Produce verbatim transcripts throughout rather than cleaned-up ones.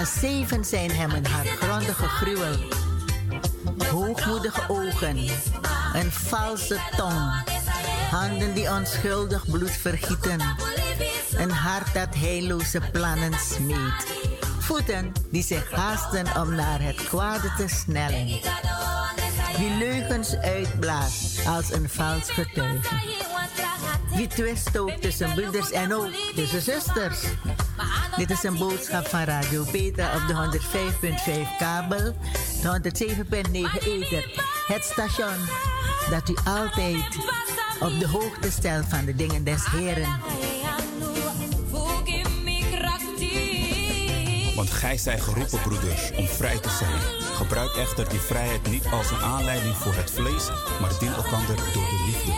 maar zeven zijn hem een hartgrondige gruwel. Hoogmoedige ogen, een valse tong, handen die onschuldig bloed vergieten, een hart dat heilloze plannen smeedt, voeten die zich haasten om naar het kwade te snellen, wie leugens uitblaast als een vals getuige, wie twist ook tussen broeders en ook tussen zusters. Dit is een boodschap van Radio Petra op de honderd vijf komma vijf kabel, de honderd zeven komma negen ether. Het station dat u altijd op de hoogte stelt van de dingen des Heren. Want gij zijt geroepen, broeders, om vrij te zijn. Gebruik echter die vrijheid niet als een aanleiding voor het vlees, maar dien elkander door de liefde.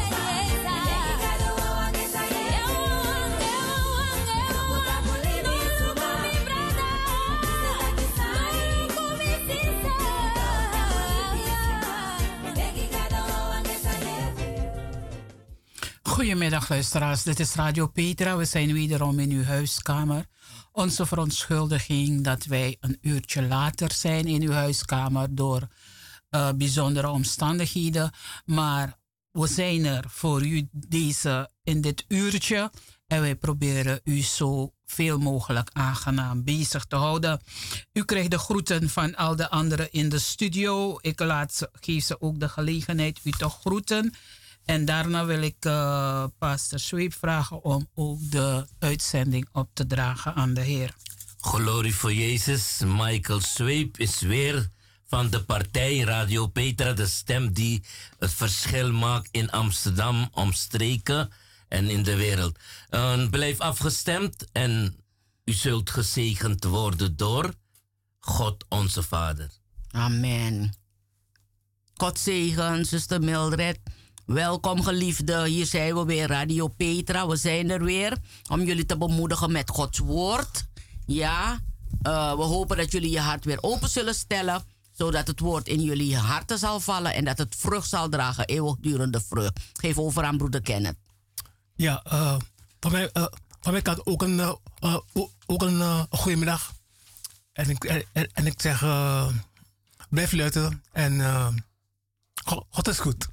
Goedemiddag luisteraars, dit is Radio Petra. We zijn wederom in uw huiskamer. Onze verontschuldiging dat wij een uurtje later zijn in uw huiskamer door uh, bijzondere omstandigheden. Maar we zijn er voor u deze, in dit uurtje. En wij proberen u zo veel mogelijk aangenaam bezig te houden. U krijgt de groeten van al de anderen in de studio. Ik laat ze, geef ze ook de gelegenheid u te groeten. En daarna wil ik uh, pastor Sweep vragen om ook de uitzending op te dragen aan de Heer. Glorie voor Jezus. Michael Sweep is weer van de partij Radio Petra, de stem die het verschil maakt in Amsterdam, omstreken en in de wereld. Uh, blijf afgestemd en u zult gezegend worden door God onze Vader. Amen. God zegen, zuster Mildred. Welkom geliefde, hier zijn we weer, Radio Petra. We zijn er weer om jullie te bemoedigen met Gods woord. Ja, uh, we hopen dat jullie je hart weer open zullen stellen, zodat het woord in jullie harten zal vallen en dat het vrucht zal dragen, eeuwigdurende vrucht. Geef over aan broeder Kenneth. Ja, uh, van, mij, uh, van mij kant ook een, uh, uh, ook een uh, goedemiddag. En ik, en, en ik zeg, uh, blijf luisteren en uh, God, God is goed.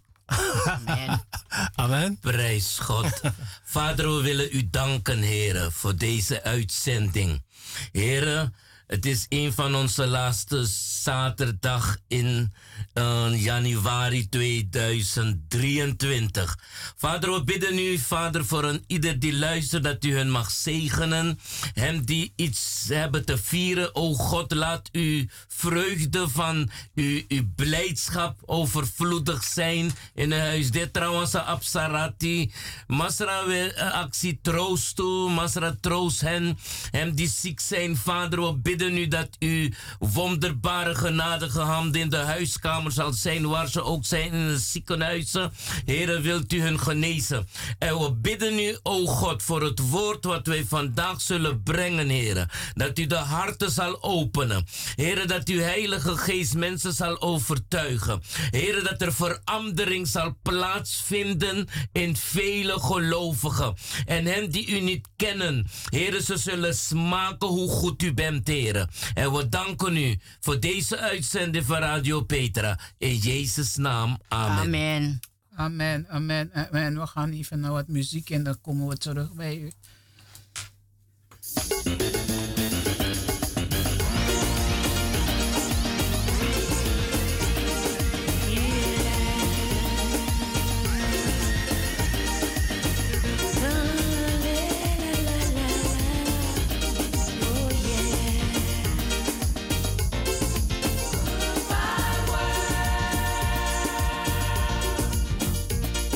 Amen. Amen. Prijs God. Vader, we willen u danken, heren, voor deze uitzending. Heren, het is een van onze laatste zaterdag in uh, januari tweeduizend drieëntwintig. Vader, we bidden u, Vader, voor een ieder die luistert, dat u hen mag zegenen. Hen die iets hebben te vieren. O God, laat uw vreugde van uw, uw blijdschap overvloedig zijn in het huis. Dit trouwens, Absarati. Masra we actie troost toe. Masra troost hen. Hen die ziek zijn, Vader, we bidden u dat u wonderbare genadige hand in de huiskamer zal zijn, waar ze ook zijn in de ziekenhuizen. Heren, wilt u hun genezen. En we bidden u, o God, voor het woord wat wij vandaag zullen brengen, heren. Dat u de harten zal openen. Heren, dat uw Heilige Geest mensen zal overtuigen. Heren, dat er verandering zal plaatsvinden in vele gelovigen. En hen die u niet kennen. Heren, ze zullen smaken hoe goed u bent, heren. En we danken u voor deze uitzending van Radio Petra. In Jezus' naam. Amen. Amen. Amen, amen, amen. We gaan even naar wat muziek en dan komen we terug bij u.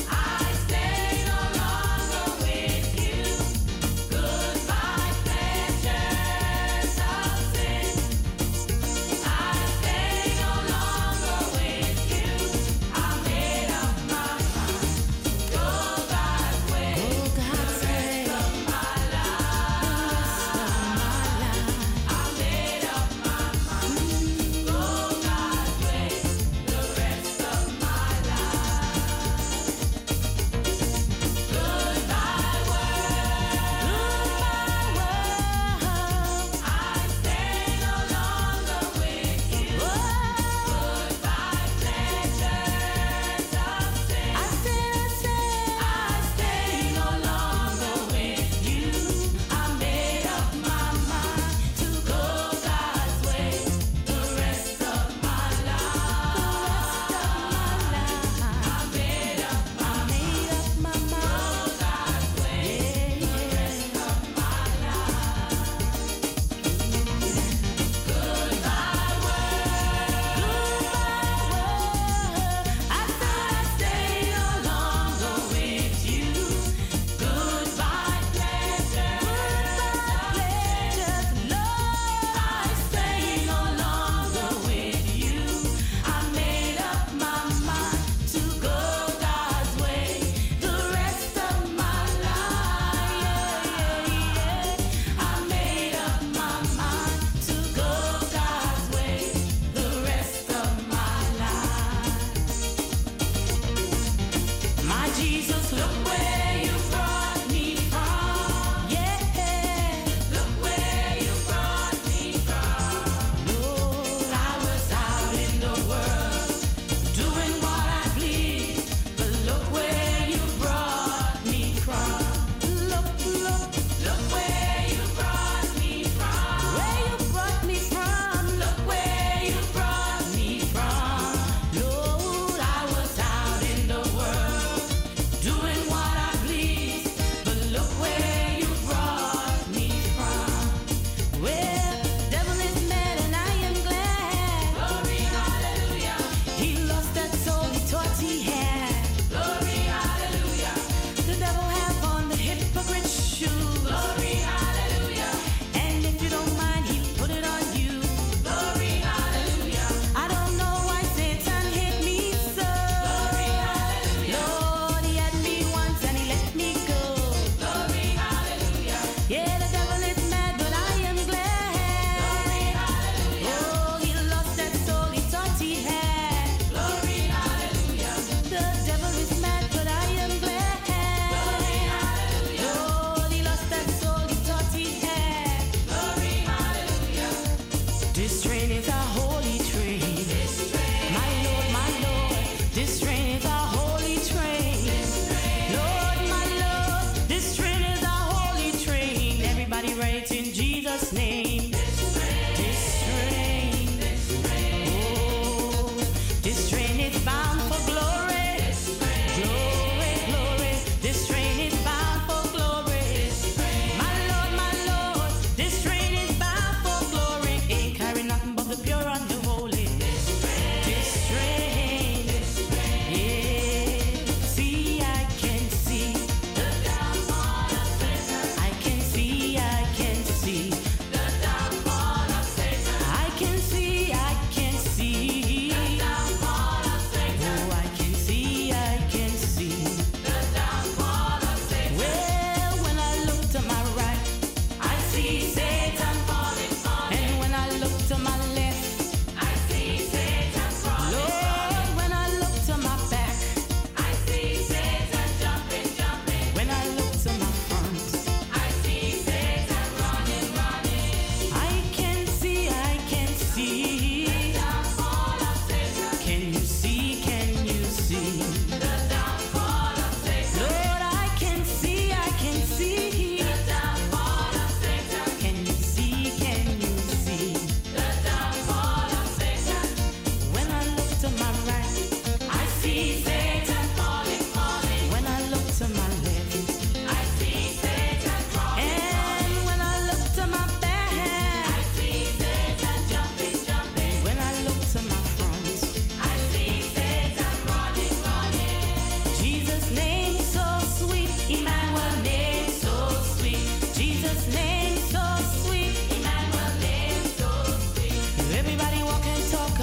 Stay no longer with you. Goodbye.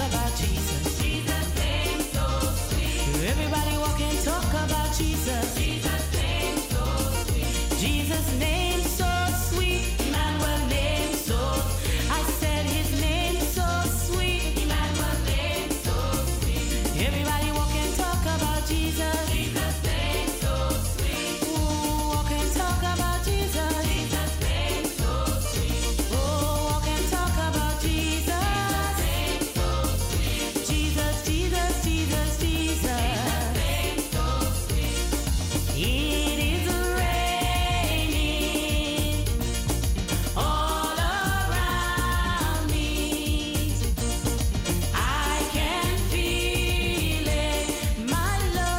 about Jesus. Jesus' name so sweet. Everybody walk and talk about Jesus. Jesus' name so sweet. Jesus' name so sweet. Emmanuel name so. I said his name so sweet. Emmanuel name so sweet. Everybody walk and talk about Jesus. Jesus' name so sweet. Ooh, walk and talk about Jesus. Jesus' name so sweet. Oh, walk and talk about Jesus. Jesus, Jesus, Jesus, Jesus. It is raining all around me. I can feel it, my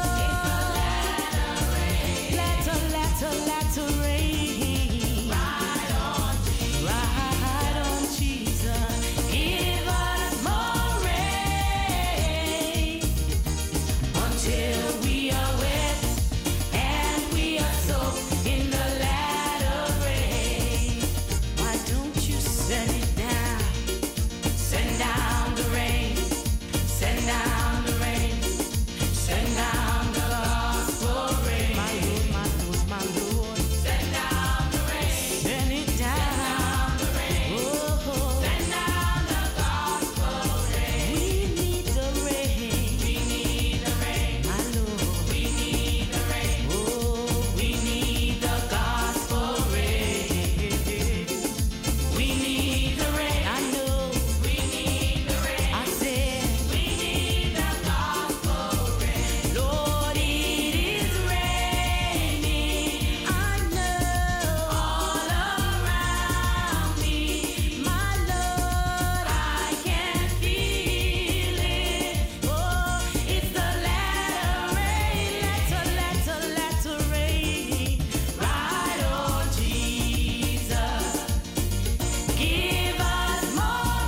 Lord. Let a, let a, let a rain. Ride on Jesus. Ride on Jesus. Give us more rain until we are wet and we are soaked in the latter rain. Why don't you send it down? Send down the rain. Send down the rain. Send down the gospel rain. My Lord, my Lord, my Lord. Send down the rain. Send it down. The rain. Oh, send down the gospel rain. We need the rain. We need the rain. My Lord. We need the rain. Oh, we need the gospel rain. We need the rain. I know. We need the rain. I said we need the gospel rain. Lord, it is raining. I know all around me. My Lord, I can feel it. Oh, it's the latter rain. Let a, let a, let a rain. Ride on Jesus. Give us more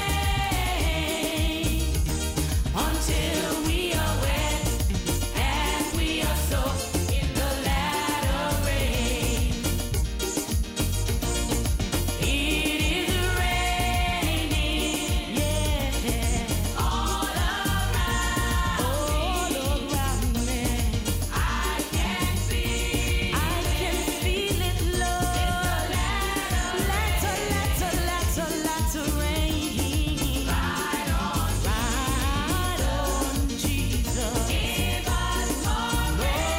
rain until we are wet and we are soaked in the latter rain. It is raining, yeah, all around, all around me. I can feel, I can feel it, Lord. Let a, let a, let a, let a rain. Ride on, ride on Jesus. Give us more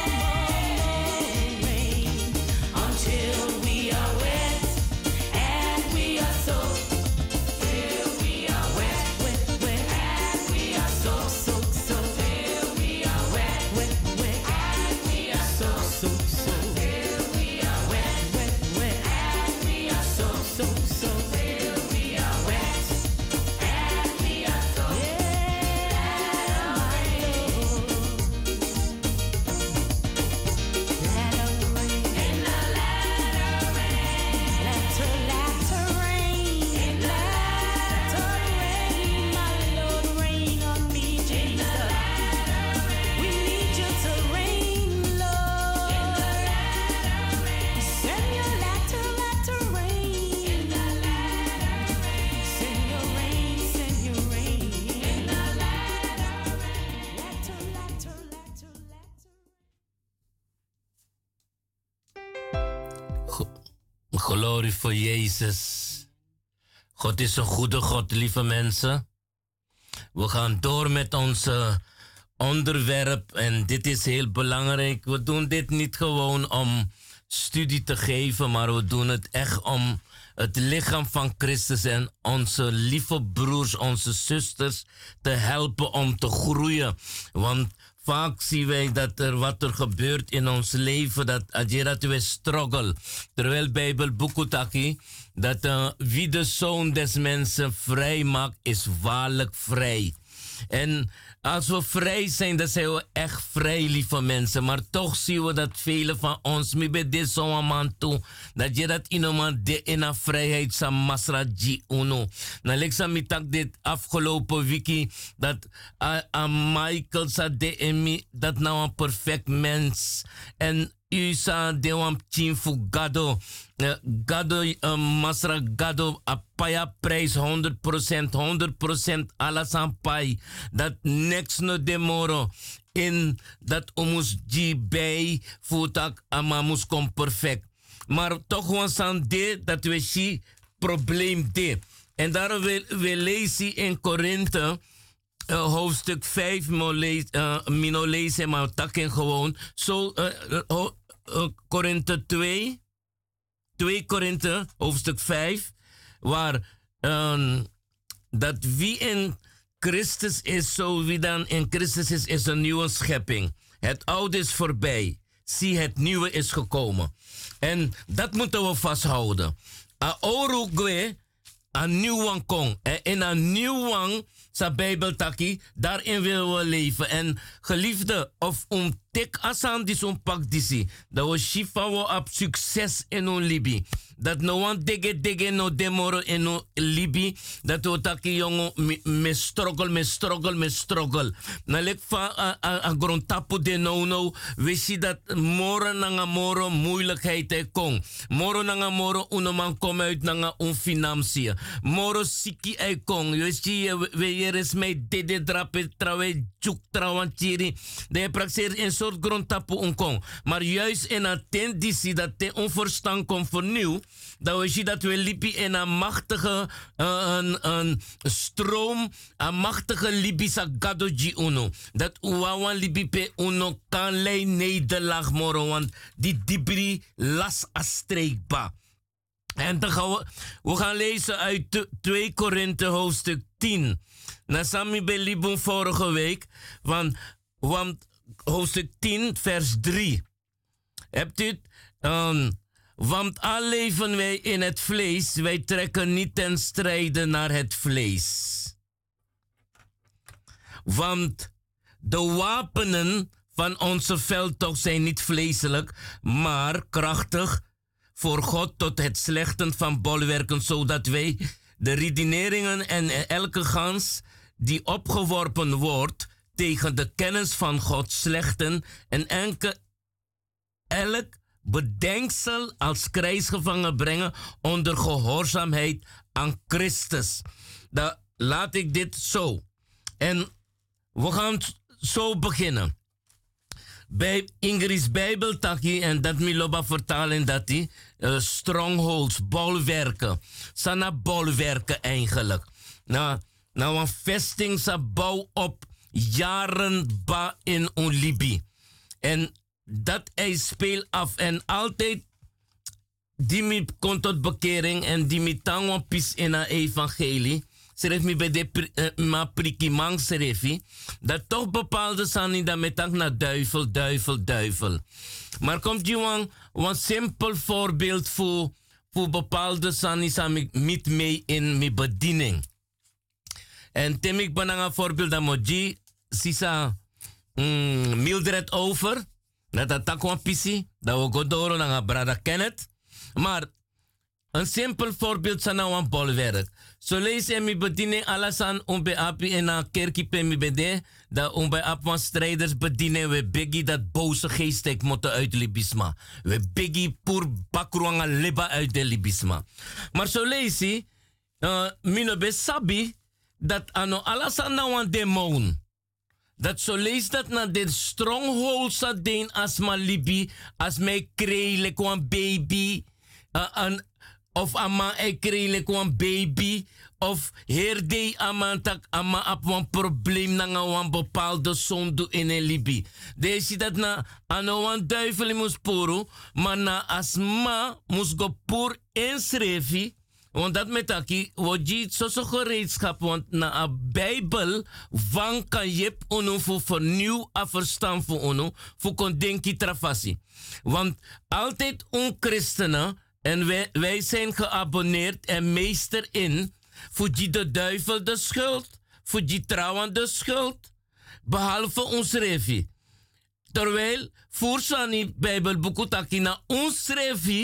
rain until we are wet and we are soaked. Till we are wet, wet, wet, and we are soaked, soaked, soaked. Till we are wet, wet, wet, and we are soaked, soaked, soaked. Till we are wet, wet, wet, and we are soaked, soaked, soaked. Till we are wet and we are soaked. Yeah, my Lord. Let a rain. In the latter rain. Let a, let a rain. In the latter rain. My Lord, rain on me, Jesus. We need you to rain, Lord. In the latter rain. Send your latter, latter rain. In the latter rain. Send your rain, send your rain. In the latter rain. Latter, latter, latter, latter. Glorie voor Jezus. God is een goede God, lieve mensen. We gaan door met onze onderwerp en dit is heel belangrijk. We doen dit niet gewoon om studie te geven, maar we doen het echt om het lichaam van Christus en onze lieve broers, onze zusters te helpen om te groeien. Want vaak zien wij dat er wat er gebeurt in ons leven, dat als je dat we struggle. Terwijl Bijbel Bukutaki, dat uh, wie de zoon des mensen vrij maakt, is waarlijk vrij. En als we vrij zijn, dan zijn we echt vrij, lieve mensen. Maar toch zien we dat velen van ons, mi be dit zo'n man toe, dat je dat in een de in een vrijheid sa masra ji uno. Nou, ik zal mitak dit afgelopen wiki, dat uh, uh, Michael sa de emi, dat nou een perfect mens. En Usa de wam chinfu gado. Uh, gado, uh, masra gado, apaya prijs honderd procent, honderd procent alasan pai. Dat next no demoro. In dat omus ji bij voetak amamus kom perfect. Maar toch gewoon san de dat we zien probleem de. En daarom we, we lezen in Korinthe. Uh, hoofdstuk vijf, uh, mino lezen, maar takken gewoon. Zo, uh, uh, uh, Korinthe twee, twee Korinthe, hoofdstuk vijf, waar um, dat wie in Christus is, zo wie dan in Christus is, is een nieuwe schepping. Het oude is voorbij. Zie, het nieuwe is gekomen. En dat moeten we vasthouden. A orugwe, een nieuwe kong. En een nieuwe sa Bijbel taki, daarin willen we leven. En geliefde, of om tek asan dis om pak disi, dat we shifa we op succes in ons libi. Dat no one dege dege no demoro in ons libi, dat we taki jongen me struggle, me struggle, me struggle. Na lek fa a grondtapu de no no, we zien dat moro nanga moro moeilijkheid e kong. Moro nanga moro unoman kom uit nanga un financiën. Moro siki e kong, we zien we er is mij dede drape trawe juk trawan tiri. De je praxeert in soort grondtapu unkong. Maar juist in een tendentie dat te onverstand komt vernieuw, dat we zien dat we liepen in een machtige uh, een, een stroom, een machtige Libische gadoji uno. Dat uwawan libipe uno kan lei nederlaag moro, want die dibri las astreekba. En dan gaan we, we gaan lezen uit twee Korinthe hoofdstuk tien. Na sami belibun vorige week, want, want hoofdstuk tien vers drie. Hebt u het? Um, want al leven wij in het vlees, wij trekken niet ten strijde naar het vlees. Want de wapenen van onze veldtocht zijn niet vleeselijk, maar krachtig voor God tot het slechten van bolwerken, zodat wij de redeneringen en elke gans die opgeworpen wordt tegen de kennis van God slechten en enke, elk bedenksel als krijgsgevangen brengen onder gehoorzaamheid aan Christus. Dan laat ik dit zo. En we gaan zo beginnen. Bij Ingrid's Bijbeltakkie, en dat Miloba vertalen dat die uh, strongholds, bolwerken. Sana bolwerken eigenlijk. Nou, nou een vesting sa bouw op jaren ba in Libi. En dat hij speelt af en altijd die me komt tot bekering en die me tangwa pis in een evangelie. Schreef me bij de uh, ma prikimang schreef dat toch bepaalde sani dat met tank naar duivel, duivel, duivel. Maar komt je een simpel voorbeeld voor, voor bepaalde sani sami met mee in mijn bediening. En tem ik ben een voorbeeld dat moji sisa mm, Mildred over. Dat dat takwa pisi, dat we godoro naar brada Kenneth. Maar een simpel voorbeeld van een bolwerk. Zo lees je mijn bediening alasan om bij api en een kerkie pe mi bede, dat om bij ap van strijders bedienen we biggie dat boze geestek moeten uit Libisma. We biggie pur bakruanga leba uit de Libisma. Maar zo lees je, uh, mino be sabi, dat ano alasan na een demon. Dat zo lees dat na de stronghold sa den asma libi, as mij kreeg een baby, uh, an, of ama ik kreeg een baby, of herde ama tak ama op een probleem na een bepaalde zonde in een libi. Deze dat na ano een duivel moest poru, maar na asma moest go poer inschrijven. Want dat met aki, wat je zo'n gereedschap, want na een Bijbel, van kan je ono voor vernieuw afverstaan voor ono, voor kon denken trafasi. Want altijd on-christenen, en wij, wij zijn geabonneerd en meester in, voor die de duivel de schuld, voor die trouwen de schuld, behalve ons revi. Terwijl, voor zo'n Bijbelboek taki na ons revi,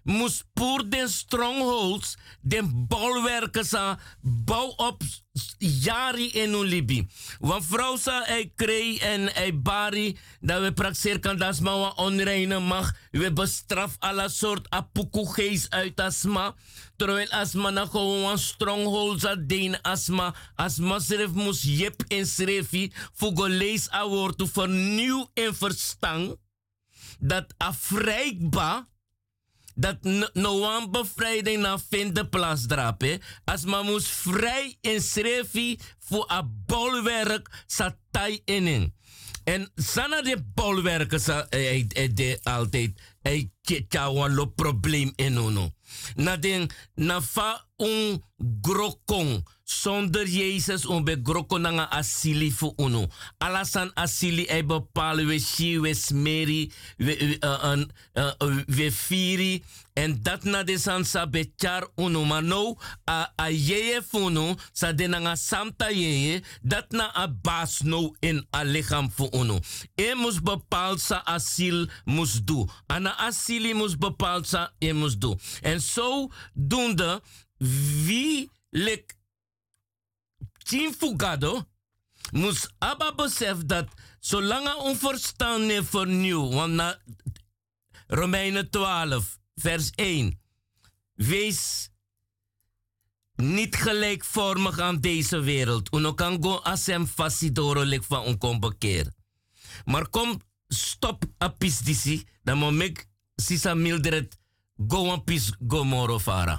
moest poer den strongholds, den bolwerken sa, bouw op jari in un libi. Want vrouw sa ei krei en ei bari, dat we praxeer kan das ma wa onreine mag, we bestraf alla soort apuku geest uit asma, terwijl asma na gewoon een stronghold sa den asma, asma schreef moest jep en schreefie, fugo lees a woord to vernieuw en verstang, dat afreikbaar, dat no one bevrijding na vinden plaats drape. Als man moest vrij in schreefie voor een bolwerk sa tai in. En sana de bolwerken sa eh, eh, de altijd eh, kikawan lo probleem in uno. Na den na fa un grokong zonder Jezus om be grokong nanga asili voor uno. Alasan asili e bepaalde we shi we smeri we uh, uh, uh, we firi en dat na de san sa bechar uno mano a a yeye funo sa de nanga samta yeye dat na a bas no in a lichaam voor uno. E mus bepaald sa asil mus do. Ana asili mus bepaald sa e mus do. En zo doende wie lek Team Fugado moest Abba besef dat zolang er onverstand is vernieuw, want na Romeinen twaalf, vers één, wees niet gelijkvormig aan deze wereld. Uno kan go asem fasidoro lek van onkom bekeer. Maar kom, stop a pis disi, dan moet ik sisa Mildred go een pis go moro fara.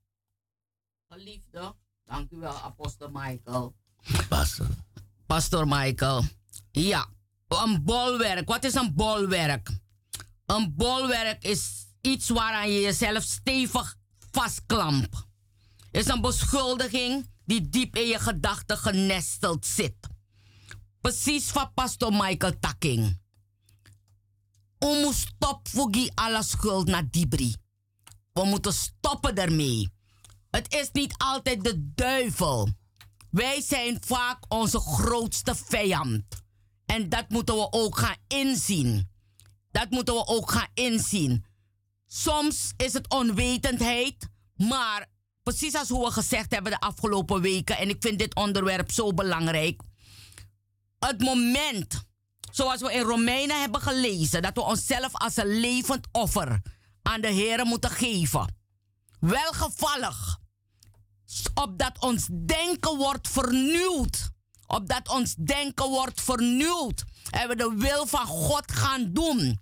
Geliefde, dank u wel, apostel Michael. Pastor. Pastor Michael. Ja, een bolwerk. Wat is een bolwerk? Een bolwerk is iets waaraan je jezelf stevig vastklampt. Is een beschuldiging die diep in je gedachten genesteld zit. Precies van pastor Michael Takking. We moeten stoppen voor alle schuld naar Dibri. We moeten stoppen ermee. Het is niet altijd de duivel. Wij zijn vaak onze grootste vijand. En dat moeten we ook gaan inzien. Dat moeten we ook gaan inzien. Soms is het onwetendheid, maar precies als hoe we gezegd hebben de afgelopen weken, en ik vind dit onderwerp zo belangrijk. Het moment, zoals we in Romeinen hebben gelezen, dat we onszelf als een levend offer aan de Heer moeten geven. Welgevallig. Opdat ons denken wordt vernieuwd. Opdat ons denken wordt vernieuwd. En we de wil van God gaan doen.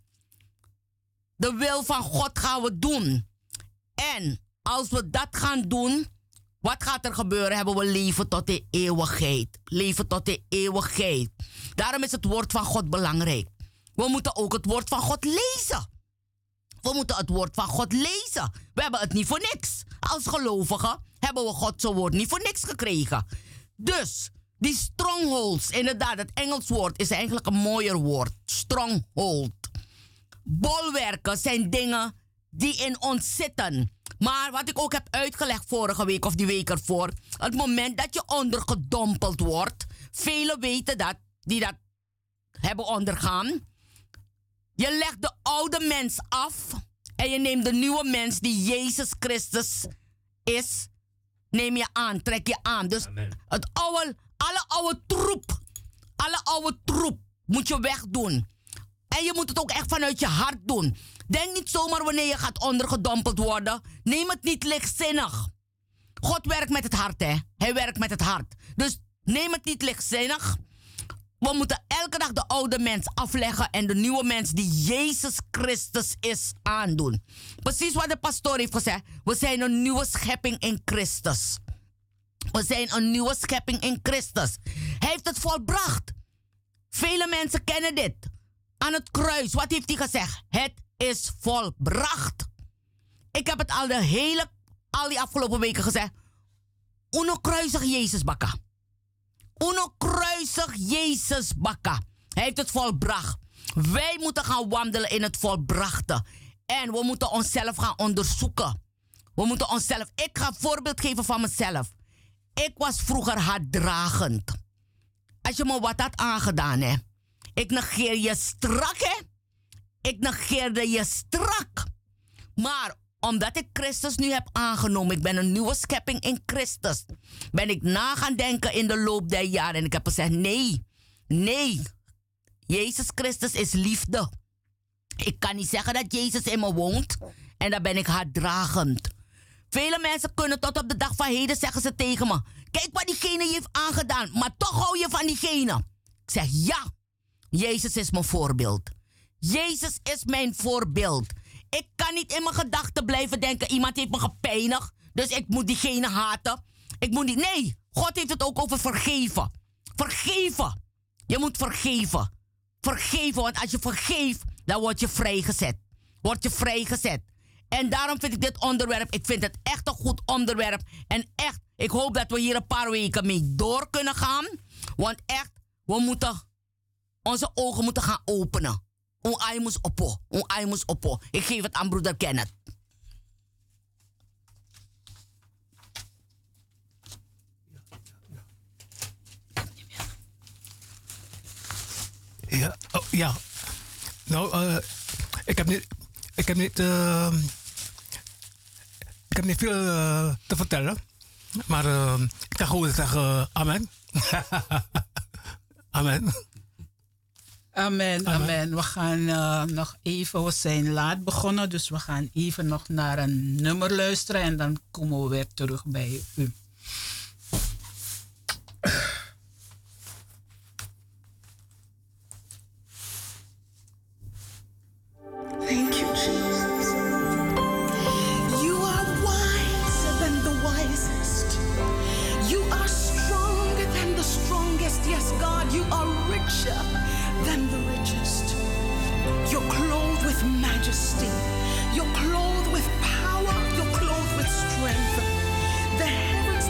De wil van God gaan we doen. En als we dat gaan doen, wat gaat er gebeuren? Hebben we leven tot de eeuwigheid. Leven tot de eeuwigheid. Daarom is het woord van God belangrijk. We moeten ook het woord van God lezen. We moeten het woord van God lezen. We hebben het niet voor niks. Als gelovigen hebben we Gods woord niet voor niks gekregen. Dus die strongholds, inderdaad, het Engels woord is eigenlijk een mooier woord. Stronghold. Bolwerken zijn dingen die in ons zitten. Maar wat ik ook heb uitgelegd vorige week of die week ervoor. Het moment dat je ondergedompeld wordt. Velen weten dat, die dat hebben ondergaan. Je legt de oude mens af. En je neemt de nieuwe mens die Jezus Christus is. Neem je aan, trek je aan. Dus Amen. Het oude, alle oude troep. Alle oude troep moet je wegdoen. En je moet het ook echt vanuit je hart doen. Denk niet zomaar wanneer je gaat ondergedompeld worden. Neem het niet lichtzinnig. God werkt met het hart, hè. Hij werkt met het hart. Dus neem het niet lichtzinnig. We moeten elke dag de oude mens afleggen en de nieuwe mens die Jezus Christus is aandoen. Precies wat de pastoor heeft gezegd. We zijn een nieuwe schepping in Christus. We zijn een nieuwe schepping in Christus. Hij heeft het volbracht. Vele mensen kennen dit. Aan het kruis, wat heeft hij gezegd? Het is volbracht. Ik heb het al de hele, al die afgelopen weken gezegd. Uno kruisig Jezus bakka. Uno kruisig Jezus bakka. Hij heeft het volbracht. Wij moeten gaan wandelen in het volbrachte. En we moeten onszelf gaan onderzoeken. We moeten onszelf... Ik ga een voorbeeld geven van mezelf. Ik was vroeger haatdragend. Als je me wat had aangedaan, hè. Ik negeer je strak, hè. Ik negeerde je strak. Maar Omdat ik Christus nu heb aangenomen, ik ben een nieuwe schepping in Christus, ben ik na gaan denken in de loop der jaren. En ik heb gezegd, nee, nee, Jezus Christus is liefde. Ik kan niet zeggen dat Jezus in me woont en dan ben ik haatdragend. Vele mensen kunnen tot op de dag van heden zeggen ze tegen me, kijk wat diegene je heeft aangedaan, maar toch hou je van diegene. Ik zeg, ja, Jezus is mijn voorbeeld. Jezus is mijn voorbeeld. Ik kan niet in mijn gedachten blijven denken, iemand heeft me gepijnigd, dus ik moet diegene haten. Ik moet niet, nee, God heeft het ook over vergeven. Vergeven. Je moet vergeven. Vergeven, want als je vergeeft, dan word je vrijgezet. Word je vrijgezet. En daarom vind ik dit onderwerp, ik vind het echt een goed onderwerp. En echt, ik hoop dat we hier een paar weken mee door kunnen gaan. Want echt, we moeten, onze ogen moeten gaan openen. Onaimus oppo, onaimus oppo. Ik geef het aan broeder Kenneth. Ja, oh, ja. Nou, uh, ik heb niet, ik heb niet, uh, ik heb niet veel uh, te vertellen. Maar uh, ik kan gewoon zeggen, uh, amen. Amen. Amen, amen. We gaan uh, nog even, we zijn laat begonnen, dus we gaan even nog naar een nummer luisteren en dan komen we weer terug bij u. Thank you, Jesus. You are wiser than the wisest. You are stronger than the strongest. Yes, God, you are richer than the richest. You're clothed with majesty. You're clothed with power. You're clothed with strength. The heavens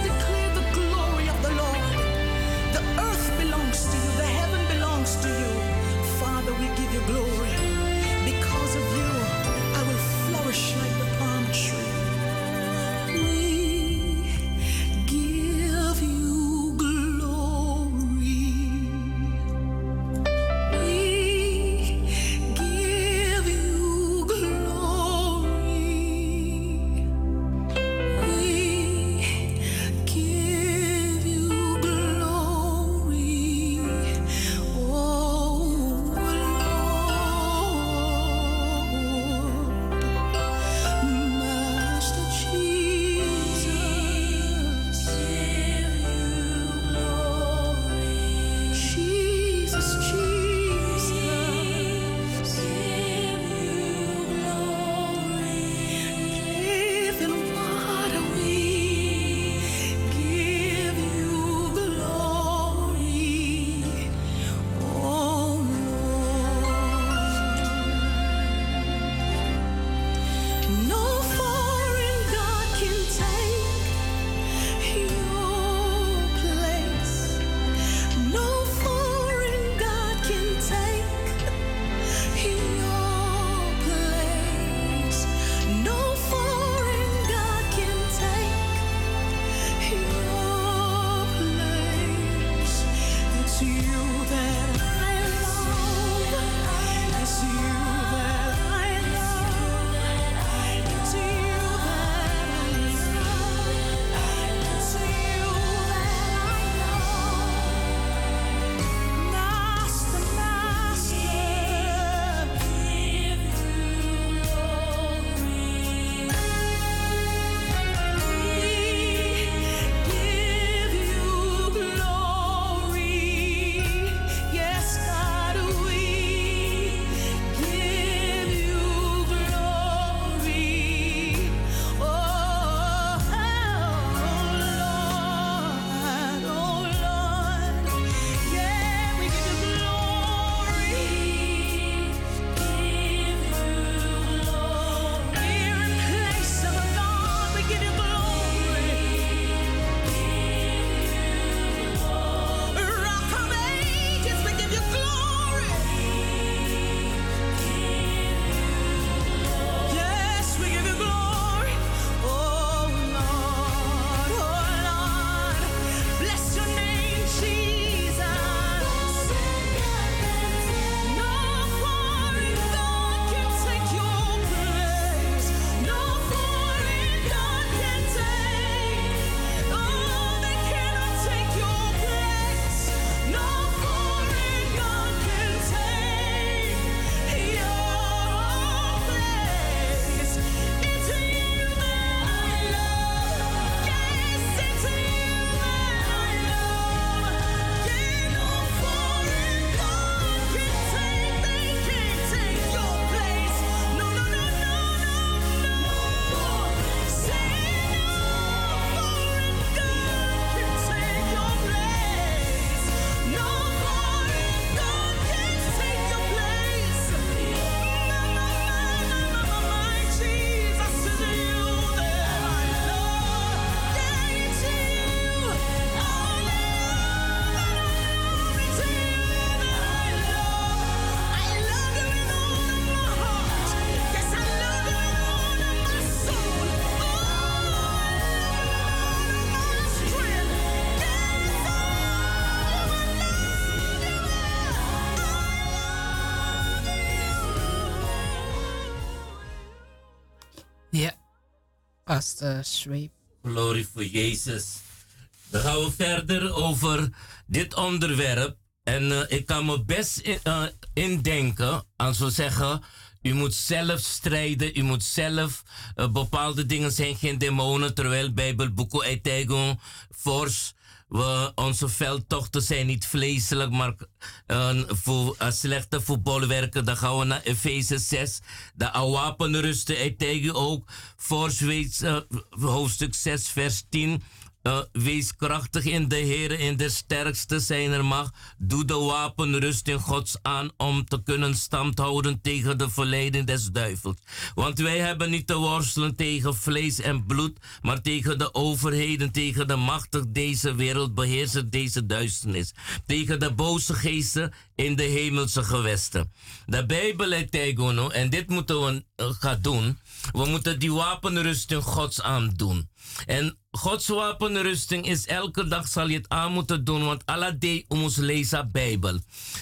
Pastor Sweep. Glorie voor Jezus. Dan gaan we verder over dit onderwerp. En uh, ik kan me best in, uh, indenken als we zeggen... U moet zelf strijden, u moet zelf uh, bepaalde dingen zijn geen demonen. Terwijl Bijbelboeken uiteigen fors. We, onze veldtochten zijn niet vleeselijk, maar uh, voor uh, slechte voetbalwerken. Dan gaan we naar Efeze zes. De wapenrusten uiteigen ook. Fors wees, uh, hoofdstuk zes vers tien. Uh, wees krachtig in de Heer, in de sterkste zijner macht. Doe de wapenrusting Gods aan om te kunnen stand houden tegen de verleiding des duivels. Want wij hebben niet te worstelen tegen vlees en bloed, maar tegen de overheden, tegen de machten deze wereld, beheersen deze duisternis. Tegen de boze geesten in de hemelse gewesten. De Bijbel heeft tegen, en dit moeten we uh, gaan doen. We moeten die wapenrusting Gods aandoen. En Gods wapenrusting is elke dag zal je het aan moeten doen, want Allah deed ons lezen Bijbel.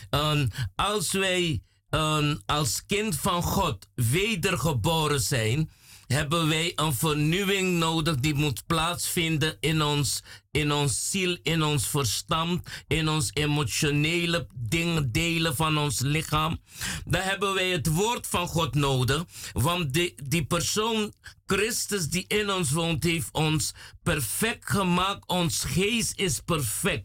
En als wij en als kind van God wedergeboren zijn, hebben wij een vernieuwing nodig die moet plaatsvinden in ons, in ons ziel, in ons verstand, in ons emotionele dingen, delen van ons lichaam. Dan hebben wij het woord van God nodig, want die, die persoon Christus die in ons woont, heeft ons perfect gemaakt. Ons geest is perfect.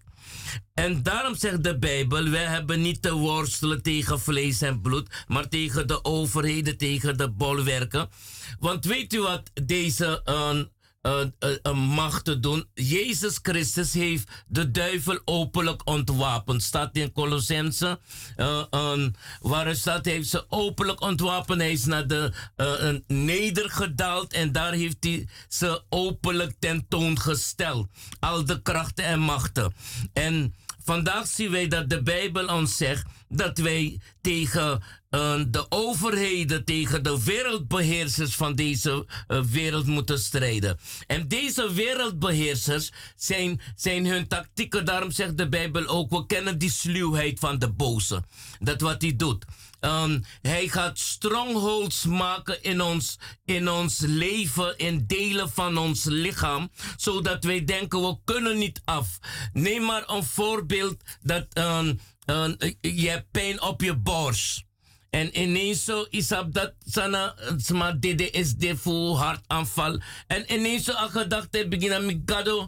En daarom zegt de Bijbel, wij hebben niet te worstelen tegen vlees en bloed, maar tegen de overheden, tegen de bolwerken. Want weet u wat deze uh, uh, uh, uh, machten doen? Jezus Christus heeft de duivel openlijk ontwapend. Staat in Colossense, uh, uh, waar staat, heeft ze openlijk ontwapend. Hij is naar de uh, uh, nedergedaald en daar heeft hij ze openlijk tentoongesteld. Al de krachten en machten. En vandaag zien wij dat de Bijbel ons zegt dat wij tegen uh, de overheden, tegen de wereldbeheersers van deze uh, wereld moeten strijden. En deze wereldbeheersers zijn, zijn hun tactieken, daarom zegt de Bijbel ook, we kennen die sluwheid van de boze. Dat wat hij doet. Um, hij gaat strongholds maken in ons, in ons leven, in delen van ons lichaam, zodat wij denken we kunnen niet af. Neem maar een voorbeeld dat um, um, je hebt pijn op je borst. En ineens zo is dat sana sma dede is de voor hartaanval. En ineens zo een gedachte beginnen met gado.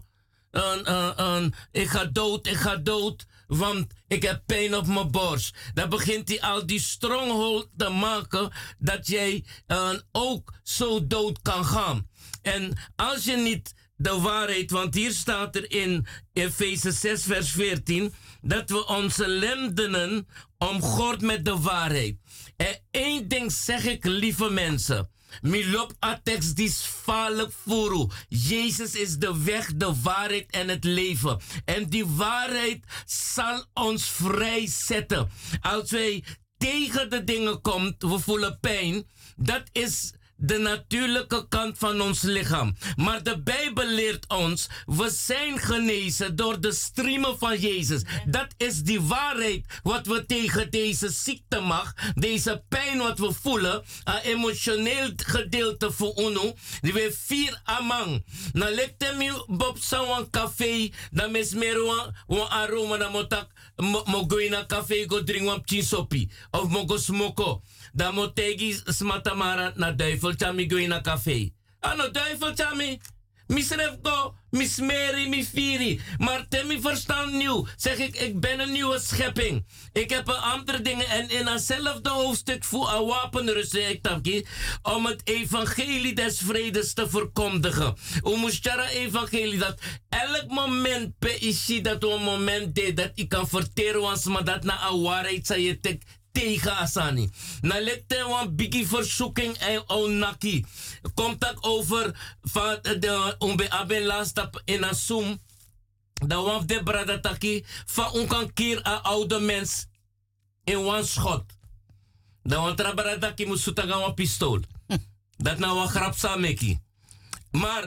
Ik ga dood, ik ga dood. Want ik heb pijn op mijn borst. Dan begint hij al die stronghold te maken dat jij uh, ook zo dood kan gaan. En als je niet de waarheid, want hier staat er in Efeze zes vers veertien, dat we onze lendenen omgord met de waarheid. En één ding zeg ik, lieve mensen. Milop atex dis valk furu. Jezus is de weg, de waarheid en het leven. En die waarheid zal ons vrijzetten. Als wij tegen de dingen komen, we voelen pijn. Dat is de natuurlijke kant van ons lichaam. Maar de Bijbel leert ons, we zijn genezen door de striemen van Jezus. Dat is die waarheid wat we tegen deze ziekte mag, deze pijn wat we voelen, een emotioneel gedeelte voor ons, die we vier amang. Na lekte mi bob sawan café, dan mes meer wan aroma na motak, mo go in een café go drink wan chinsopi, of mo go smoko. Dan moet tegi smatamara na duivel chami go in een café. Ano duivel chami. Misref go, mismeri, mi firi. Maar ten mi verstand nieuw. Zeg ik, ik ben een nieuwe schepping. Ik heb een andere dingen. En in hetzelfde hoofdstuk voor een wapenrusting. Om het evangelie des vredes te verkondigen. Hoe moest je evangelie dat elk moment pe ishi dat een moment deed dat ik kan verteren. Want maar dat na een waarheid zei je tek. Tegen Asani. Na lekte wan bigi verzoeking en onaki. Komt ook over van de onbe aben last in een zoom. Dat wan de bradataki van onkan keer een oude mens in wan schot. Dat wan trabarataki moet zoetagan wan pistool. Dat nou wan grap sameki. Maar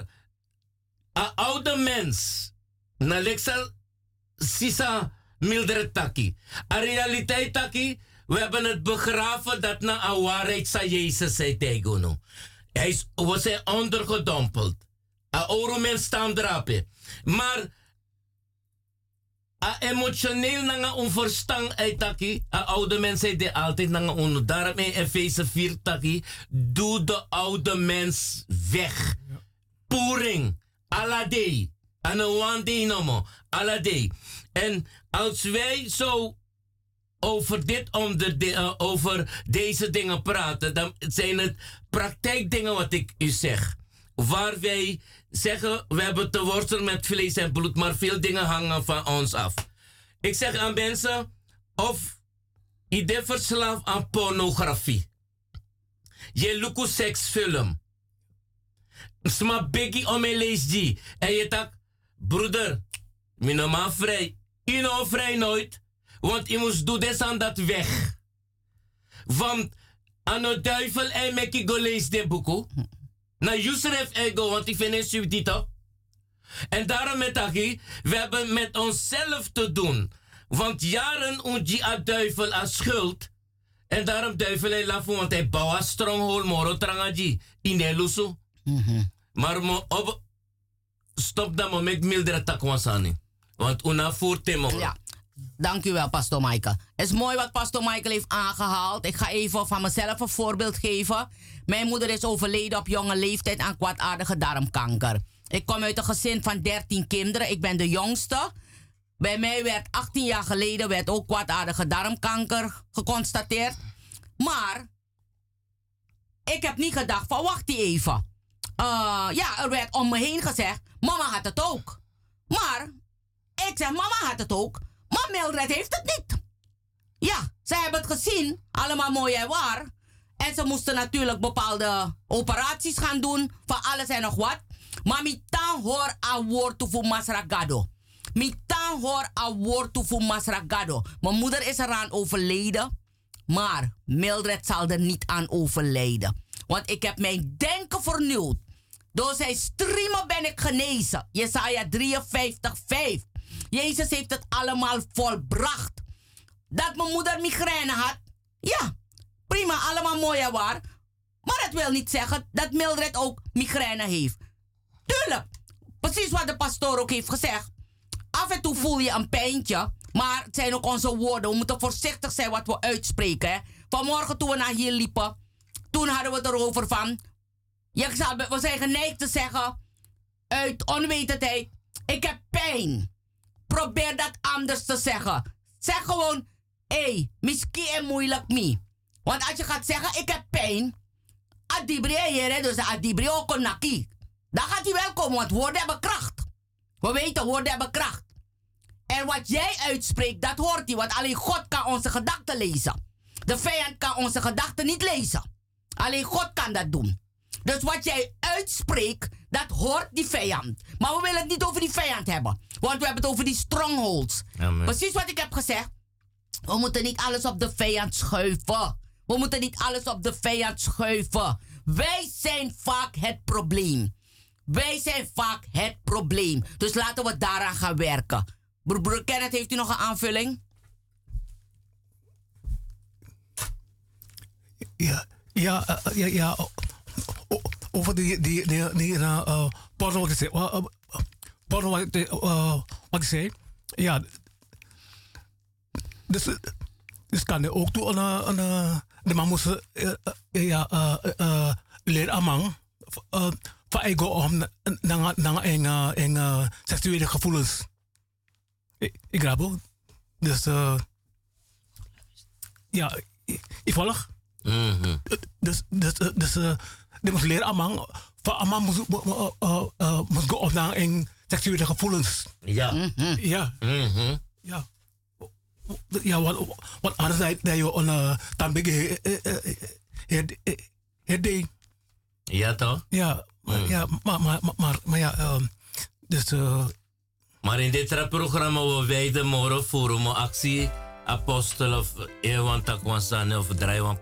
een oude mens na leksel sisa mildred taki. A realiteit taki. We hebben het begraven dat na een waarheid zei Jezus zei tegen. Hij is, we zijn ondergedompeld. A oude mens staan drapen. Maar a emotioneel nanga onverstand uitaki. A oude mens zei de altijd nanga ono. Daarom in Efeze vier taki. Doe de oude mens weg. Poering. Aladei. En een one day no more. Aladei. En als wij zo over, dit, onder de, uh, over deze dingen praten, dan zijn het praktijkdingen wat ik u zeg. Waar wij zeggen, we hebben te worstelen met vlees en bloed, maar veel dingen hangen van ons af. Ik zeg aan mensen, of je bent verslaafd aan pornografie. Je lukt seksfilm. Sma biggie om je lees die. En je tak, broeder, mijn normaal vrij. Je nou vrij nooit. Want je moest doen des aan dat weg. Want aan de duivel en meki go lees de boeken. Na Yusref ego, want ik vind het subtito. En daarom met Aki, we hebben met onszelf te doen. Want jaren onji a duivel a schuld. En daarom duivel hij lafu, want hij bouwt een stronghold moro trangaji. In Elusu. Mhm. Maar mo, op, stop dat moment mildere takwasani. Want una voert temo. Ja. Dank u wel, Pastor Michael. Het is mooi wat Pastor Michael heeft aangehaald. Ik ga even van mezelf een voorbeeld geven. Mijn moeder is overleden op jonge leeftijd aan kwaadaardige darmkanker. Ik kom uit een gezin van dertien kinderen. Ik ben de jongste. Bij mij werd achttien jaar geleden werd ook kwaadaardige darmkanker geconstateerd. Maar ik heb niet gedacht van wacht even. Uh, ja, er werd om me heen gezegd, mama had het ook. Maar ik zeg, mama had het ook. Maar Mildred heeft het niet. Ja, ze hebben het gezien. Allemaal mooi en waar. En ze moesten natuurlijk bepaalde operaties gaan doen. Van alles en nog wat. Maar mi tan hoor a woord toe voor Masragado. Mi tan hoor a woord toe voor Masragado. Mijn moeder is eraan overleden. Maar Mildred zal er niet aan overlijden. Want ik heb mijn denken vernieuwd. Door zijn streamen ben ik genezen. Jesaja drieënvijftig vijf. Jezus heeft het allemaal volbracht. Dat mijn moeder migraine had. Ja, prima, allemaal mooi en waar. Maar het wil niet zeggen dat Mildred ook migraine heeft. Tuurlijk, precies wat de pastoor ook heeft gezegd. Af en toe voel je een pijntje. Maar het zijn ook onze woorden. We moeten voorzichtig zijn wat we uitspreken. Hè. Vanmorgen toen we naar hier liepen. Toen hadden we het erover van. Je zal, we zijn geneigd te zeggen. Uit onwetendheid. Ik heb pijn. Probeer dat anders te zeggen. Zeg gewoon. Hé, hey, misschien en moeilijk me. Want als je gaat zeggen. Ik heb pijn. Adibri hier. Dus adibri ook een naki. Dan gaat hij wel komen. Want woorden hebben kracht. We weten woorden hebben kracht. En wat jij uitspreekt, dat hoort hij. Want alleen God kan onze gedachten lezen. De vijand kan onze gedachten niet lezen. Alleen God kan dat doen. Dus wat jij uitspreekt, dat hoort die vijand. Maar we willen het niet over die vijand hebben. Want we hebben het over die strongholds. Amen. Precies wat ik heb gezegd. We moeten niet alles op de vijand schuiven. We moeten niet alles op de vijand schuiven. Wij zijn vaak het probleem. Wij zijn vaak het probleem. Dus laten we daaraan gaan werken. Broer, broer Kenneth, heeft u nog een aanvulling? Ja, ja, uh, ja, ja. O, over die, die, die, die uh, uh, porno wat ik zei. Uh, uh, porno wat, uh, wat ik zei. Ja. Dus, dus kan er ook toe een, een, de man moest uh, uh, ja, uh, uh, leren amang. Uh, van ego om naar een seksuele gevoelens. Ik, ik grabo. Dus, uh, ja, ik volg. Mm-hmm. Dus, dus, dus uh, die moest leren amang. Van amang moest, uh, uh, uh, moest gaan naar een seksuele gevoelens. Ja. Mm-hmm. Ja. Mm-hmm. Ja. Ja, wat, wat anders dat je een tambige het ding. Ja, toch? Ja, maar, mm. ja, maar, maar, maar, maar ja, um, dus... Uh, maar in dit programma we wijden morgen voor een actie, apostel of eeuwan takwansan of drijwan.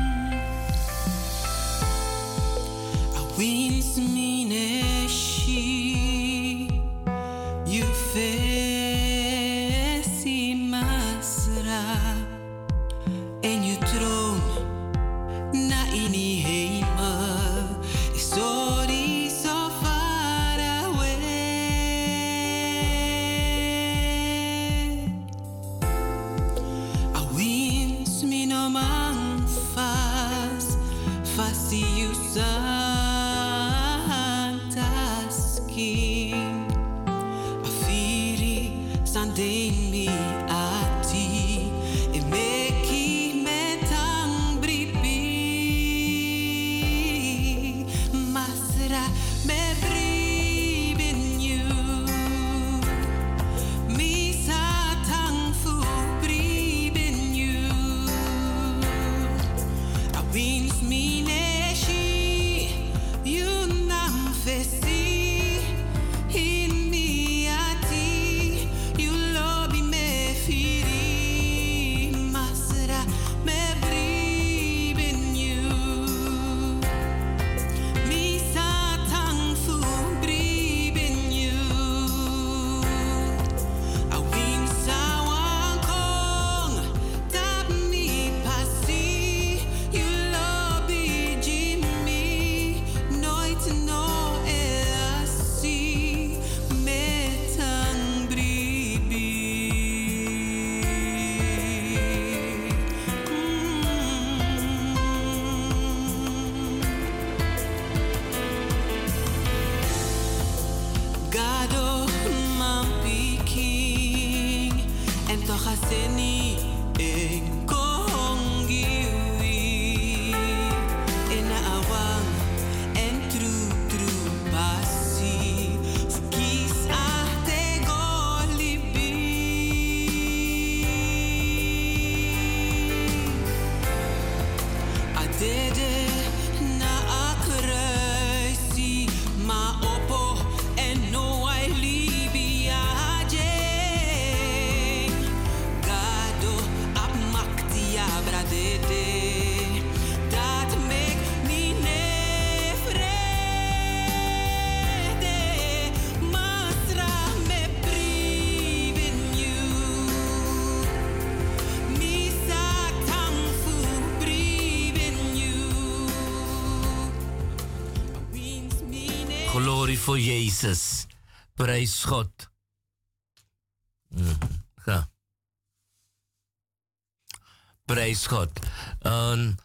Wins mine shi en je troon na in die hemel is sorry so far away. I wins me no man fast fast you santas king afiri sandin mi ati e meki metang bripi masra me bribin you mi satang fu bribin you a wins mi neshi you nam festi in mi ati you lobby me firi masra me bribin you mi satang fu bribin you a win sawan kong tap mi pasi you lobby Jimmy nooit no elasi metang bribi Gado mampi king en toch aseni en kongiwi en awang en tru tru basi kies ate golibi adede na akruisi ma opo en no I libia jeng gado ap maktia bradede dat mek mi nefrede masra me bribin you mi satang fu bribin you wins mi ne Glorie voor Jezus. Prijs God. Mhm. Ga. Prijs God. En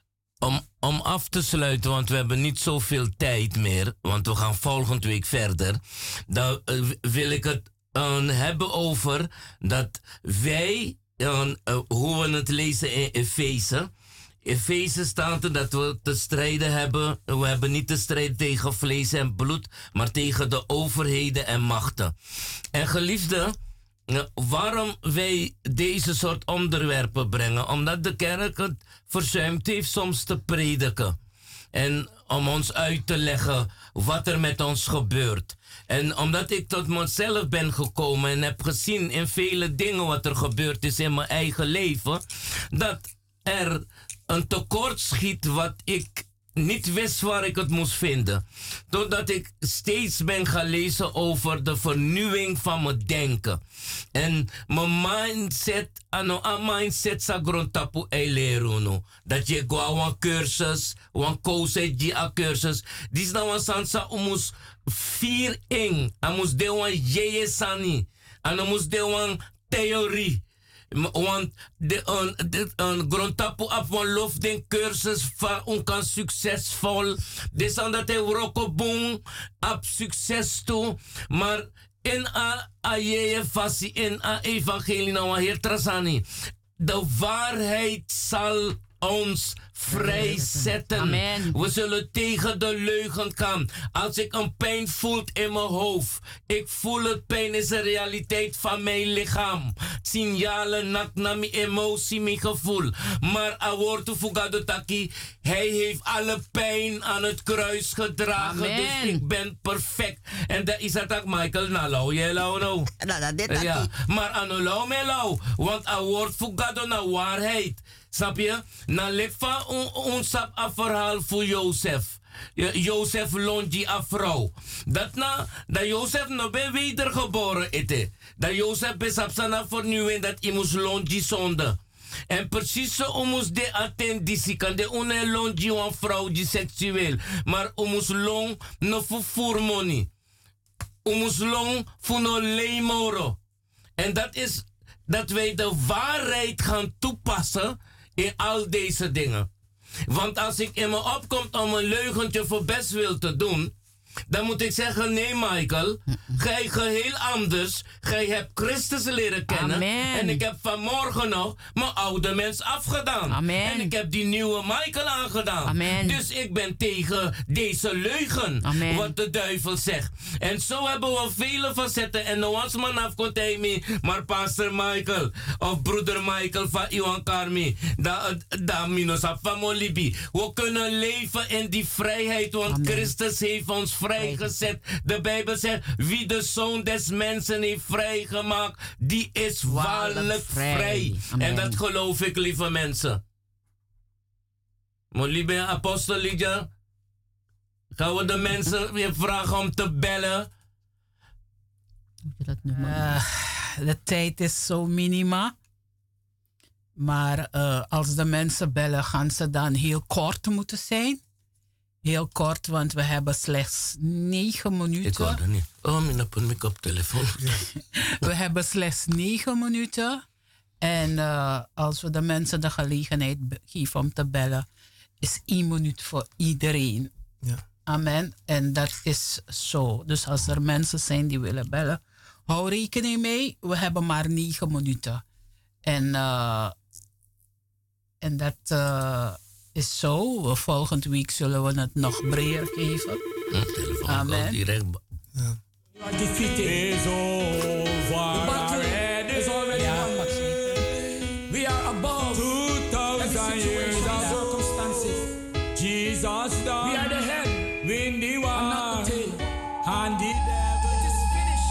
om, om af te sluiten, want we hebben niet zoveel tijd meer, want we gaan volgende week verder. Dan eh, wil ik het eh, hebben over dat wij, eh, eh, hoe we het lezen in Efeze. Efeze staat er dat we te strijden hebben. We hebben niet te strijden tegen vlees en bloed, maar tegen de overheden en machten. En geliefde, eh, waarom wij deze soort onderwerpen brengen? Omdat de kerk het verzuimd heeft soms te prediken. En om ons uit te leggen wat er met ons gebeurt. En omdat ik tot mezelf ben gekomen en heb gezien in vele dingen wat er gebeurd is in mijn eigen leven, dat er een tekort schiet wat ik niet wist waar ik het moest vinden. Totdat ik steeds ben gaan lezen over de vernieuwing van mijn denken. En mijn mindset, ano, a mindset sa grondtapu eileruno. Dat je go een cursus, een kose die a cursus. Dis na wan sansa umus vier eng. Amus de wan jeye sani. Amus de wan theorie. Want de, een, de, een grondtapu op een lofding cursus van een kan succesvol. Dus aan dat hij rokoboom op succes toe. Maar in a aye fasi in a evangelie nou a heer Trasani. De waarheid zal ons vrijzetten. Amen. We zullen tegen de leugen gaan. Als ik een pijn voel in mijn hoofd. Ik voel het, pijn is een realiteit van mijn lichaam. Signalen, nak na mijn emotie, mijn gevoel. Maar a woord fugado taki. Hij heeft alle pijn aan het kruis gedragen. Amen. Dus ik ben perfect. En dat is het ook Michael Nalau. Jij lau nou. Ja, maar anulau me lau. Want a woord fugado na waarheid. Snap je? Na lefa ons een verhaal voor Jozef. Jozef loont die a vrouw. Dat na, dat Jozef no ben wedergeboren ite. Dat Jozef besap sana vernieuwen dat hij moest loont die zonde. En precies zo omus de attendisi kan de une longi een vrouw die seksueel. Maar omus long no voor furmoni. Omus long voor no leemoro. En dat is dat wij de waarheid gaan toepassen in al deze dingen. Want als ik in me opkomt om een leugentje voor best wil te doen, dan moet ik zeggen, nee Michael, gij geheel anders. Gij hebt Christus leren kennen. Amen. En ik heb vanmorgen nog mijn oude mens afgedaan. Amen. En ik heb die nieuwe Michael aangedaan. Amen. Dus ik ben tegen deze leugen. Amen. Wat de duivel zegt. En zo hebben we vele facetten. En no was man afkomt hij mee. Maar pastor Michael of broeder Michael van Iwan Karmi. Da, da minus af van Molibi. We kunnen leven in die vrijheid. Want Amen. Christus heeft ons vrijgezet. De Bijbel zegt, wie de Zoon des mensen heeft vrijgemaakt, die is waarlijk vrij. vrij. En dat geloof ik, lieve mensen. Maar lieve apostel Lydia, gaan we de mensen weer vragen om te bellen? Uh, de tijd is zo minima. Maar uh, als de mensen bellen, gaan ze dan heel kort moeten zijn. Heel kort, want we hebben slechts negen minuten. Ik hoor dat niet. Oh, mijn put op telefoon. We hebben slechts negen minuten. En uh, als we de mensen de gelegenheid geven om te bellen, is één minuut voor iedereen. Ja. Amen. En dat is zo. Dus als er mensen zijn die willen bellen, hou rekening mee. We hebben maar negen minuten. En, uh, en dat... Uh, is zo. Volgende week zullen we het nog breder geven. Ja, telefoon. Amen. Direct. Ja. Is over already. Is already won. We are above two thousand years of circumstances. Jesus done. We are the head. Win the war. And not the tail. And the devil is finished.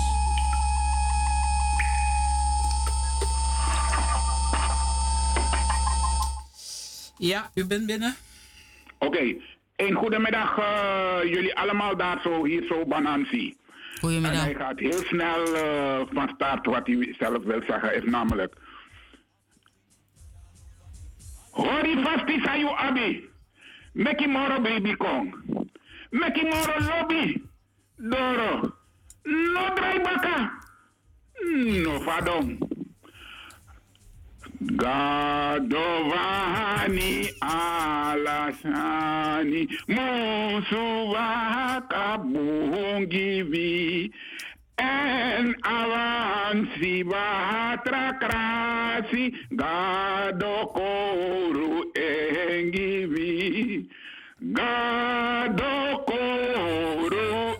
Ja, u bent binnen. Oké, okay. Een goedemiddag uh, jullie allemaal daar zo, hier zo, Banansi. Goedemiddag. En hij gaat heel snel uh, van start wat hij zelf wil zeggen, is namelijk... Hori vasti sayu abi, meki moro baby kong, meki moro lobby, doro, no dry baka, no fadong. Gadovani alasani musuwaka bungivi en avansi batra krasi gadokoru engivi gadokoru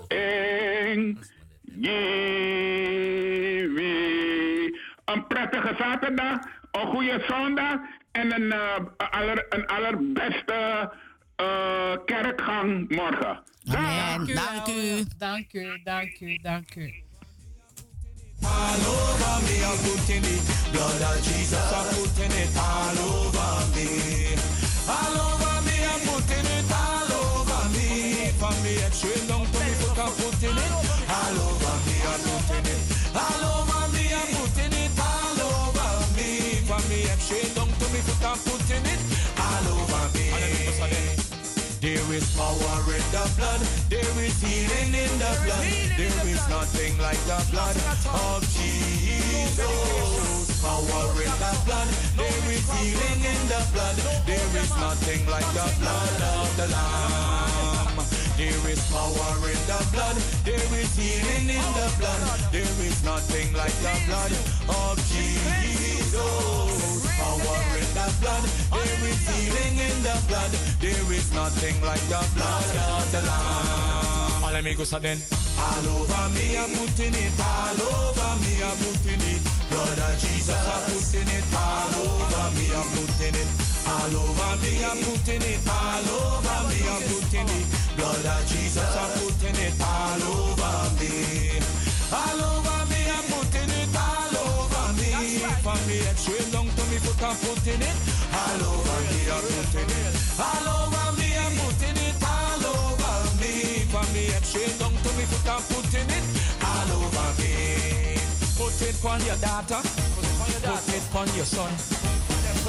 engivi. Een prettige zaterdag. Een goede zondag en een, uh, aller, een allerbeste uh, kerkgang morgen. Amen. Dank u. Dank u, dank u, dank u. All over me, I'm putting it. Blood of Jesus, I'm putting it all over me. All over me, I'm putting it all over me. From me head straight down to me foot, I'm putting it all over me. I'm putting it all over me. I'm putting it all over me. From me head straight down to me foot, I'm putting it all over me. There is power in the blood. There is healing in the blood. There is nothing like the blood of Jesus. Power in the blood. There is healing in the blood. There is nothing like the blood of the Lamb. There is power in the blood. There is healing in the blood. There is nothing like the blood of Jesus. Power in the blood. There is healing in the blood. There is nothing like the blood of the Lamb. All amigos are then. All over me, I'm putting it. All over me, I'm putting it. Blood of Jesus, I'm putting it. All over me, I'm putting it. All over me, I'm putting it. All over me, I'm putting it. Blood of Jesus, I'm putting it. All over me. All over me, I'm putting it. All over me. From me head straight down to me foot, I'm putting it. All over me, I'm putting it. All over me, I'm putting it. All over me. From me head straight down to me foot, I'm putting it. All over me. Put it on your daughter. Put it on your son. Put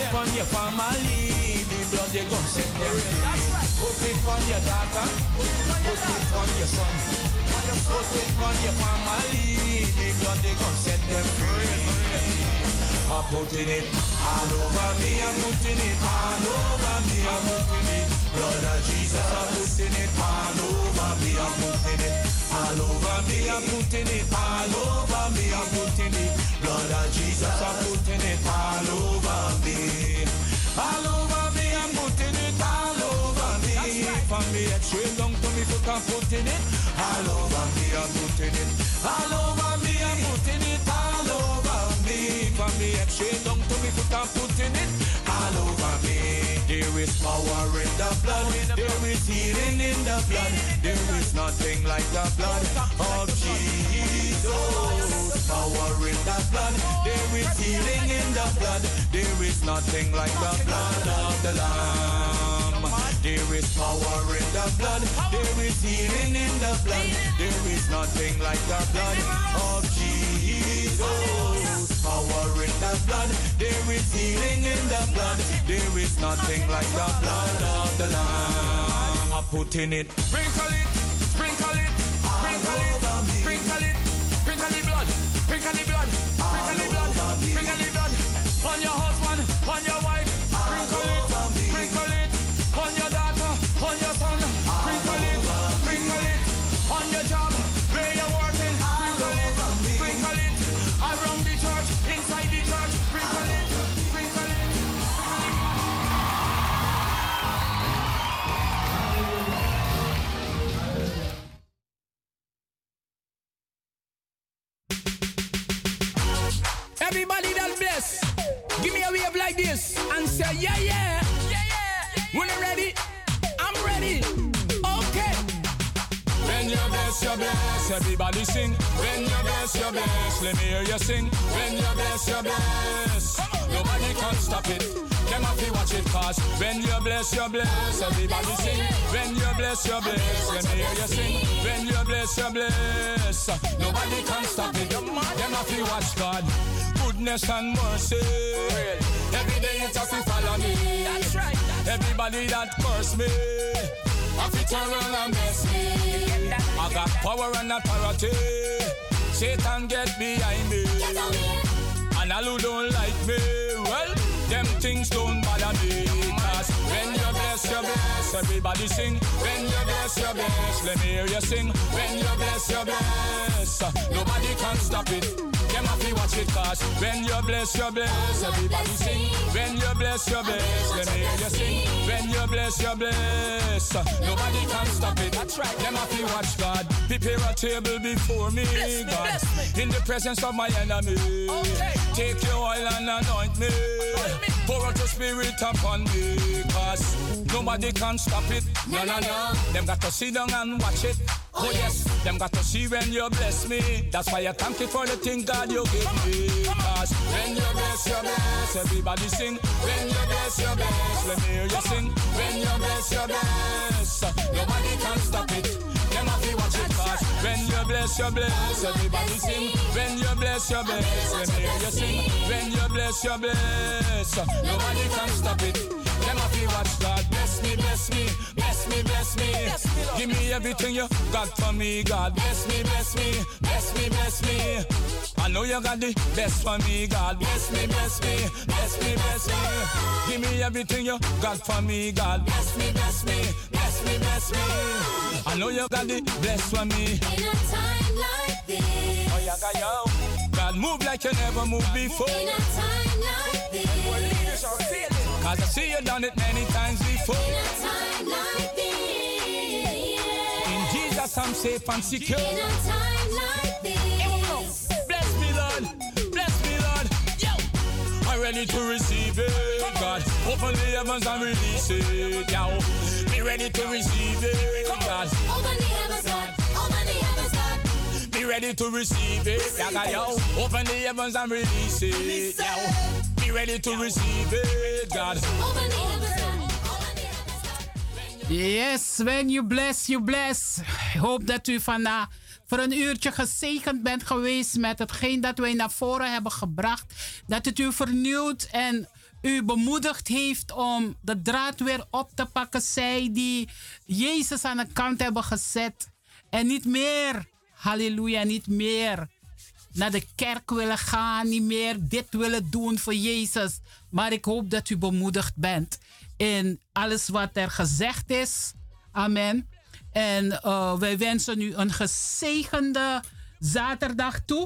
on your family, the blood they gon' set them free. Put it on your daughter, put it on your son, put it on your family, the blood they gon' set them free. I'm putting it all over me, I'm putting it all over me, I'm putting it. Blood of Jesus, I'm putting it all over me, I'm putting it all over me, I'm putting it all over me, I'm putting it. Blood of Jesus, I'm putting it all over me, all over me, I'm putting it all over me. From me head straight down to me foot, I'm putting it all over me, I'm putting it all over me, I'm putting it all over me. From me head straight down to me foot, I'm putting it all over me. There is power in the blood, there is healing in the blood, there is nothing like the blood of Jesus. Power in the blood, there is healing in the blood, there is nothing like the blood of the Lamb. There is power in the blood, there is healing in the blood, there is nothing like the blood of Jesus. Power in the blood, there is healing in the blood, there is nothing like the blood of the Lamb. I'm putting it, sprinkle it, sprinkle it, sprinkle it, sprinkle it, sprinkle the blood, sprinkle the blood, sprinkle the blood, sprinkle the blood on your husband, on your wife, sprinkle it, sprinkle it on your daughter, on your son, sprinkle it, sprinkle it on your job, where you're working, sprinkle it, sprinkle it around the church, inside the church, sprinkle it, sprinkle it. Everybody that bless, give me a wave like this and say yeah yeah, yeah yeah. When you ready, I'm ready. Okay. When you bless, you bless, everybody sing. When you bless, you bless, let me hear you sing. When you bless, you bless, nobody can stop it. Them have to watch it cause when you bless, you bless, everybody sing. When you bless, you bless, let me hear you sing. When you bless, you bless, nobody can stop it. Them have to watch God, goodness and mercy. Every day it has to follow me. That's right. Everybody that curse me, I fit around and bless me. I got power and authority. Satan get behind me. And all who don't like me, well, them things don't bother me. Cause when you bless, you bless, everybody sing. When you bless, you bless, let me hear you sing. When you bless, you bless, nobody can stop it. Them have to watch it cause when you bless, you bless, everybody sing. When you bless, you bless, let me hear you sing. When you bless, you bless, nobody can stop it. That's right. Them have to watch God. Prepare a table before me, bless me, God, bless me. In the presence of my enemy. Okay. Take your oil and anoint me. Anoint me. Pour out your spirit upon me. Cause nobody can stop it. No, no, no. Them got to sit down and watch it. Oh, oh yes, them got to see when you bless me. That's why I thank you for the thing God you give me. Cause when you bless, you bless, everybody sing. When you bless, you bless, let me hear you sing. When you bless, you bless, nobody can stop it. Them have to watch it cause when you bless, you bless, everybody sing. When you bless, you bless, let me hear you sing. When you bless, you bless, nobody can stop it. Them have to watch God. Bless me, bless me, bless me, bless me. Give me everything you got for me, God. Bless me, bless me, bless me, bless me. I know you got the best for me, God. Bless me, bless me, bless me, bless me. Give me everything you got for me, God. Bless me, bless me, bless me, bless me. I know you got the best for me. In a time like this, oh yeah, God, yo. God, move like you never moved before. In a time like this, cause I see you done it many times before. In a time like this, in Jesus I'm safe and secure. In a time like this, bless me, Lord, bless me, Lord. Yo, I'm ready to receive it, God. Open the heavens and release it, yo. Be ready to receive it, God. open the heavens, God, open the heavens, God. Be ready to receive it, yeah, yo. Open the heavens and release it, yo. Be ready to receive it, God. Open the heavens, God, open the heavens, God. Yes, when you bless, you bless. Ik hoop dat u vandaag voor een uurtje gezegend bent geweest met hetgeen dat wij naar voren hebben gebracht. Dat het u vernieuwt en u bemoedigd heeft om de draad weer op te pakken. Zij die Jezus aan de kant hebben gezet. En niet meer, halleluja, niet meer naar de kerk willen gaan. Niet meer dit willen doen voor Jezus. Maar ik hoop dat u bemoedigd bent in alles wat er gezegd is. Amen. En uh, wij wensen u een gezegende zaterdag toe.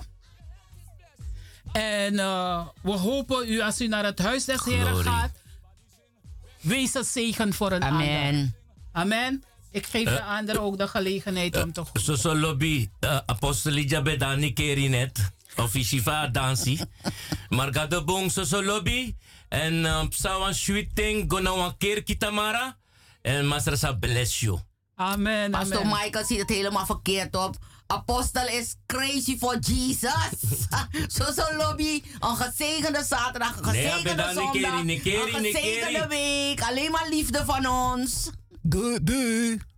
En uh, we hopen u, als u naar het huis des Heren gaat, wees een zegen voor een Amen. ander. Amen. Ik geef Uh, de anderen ook de gelegenheid om te groeten. Zo zo lobby, uh, apostolija bedani keri net. Officiva dansi. Maar ga de bong zo zo lobby. En uh, psawan sweeting, go nou een keer kitamara. En master sa bless you. Amen, Pastor amen. Michael ziet het helemaal verkeerd op. Apostel is crazy for Jesus. Zo zo lobby. Een gezegende zaterdag, een Nee, gezegende bedankt, zondag. Nikeri, Nikeri, Een gezegende Nikeri. week. Alleen maar liefde van ons. Doei, doei.